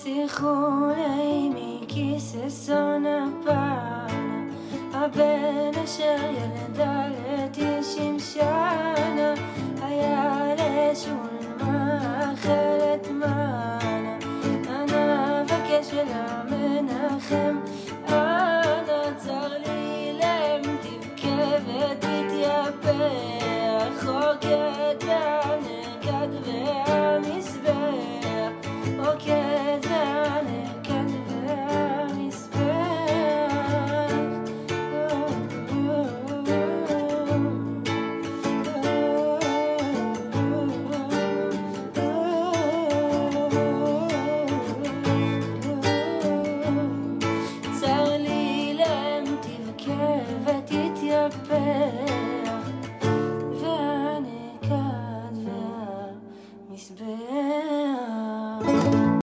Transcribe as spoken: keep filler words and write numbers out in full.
זיכרוני מכיסא סונה פנה, הבן אשר ילדה לתשעים שנה, היה לשול מאכלת מנה, אנא בקש ולמנחם, אנא צר לי להם תבכה ותתייפח, רוקד והנגד והמזבח, רוקד והנגד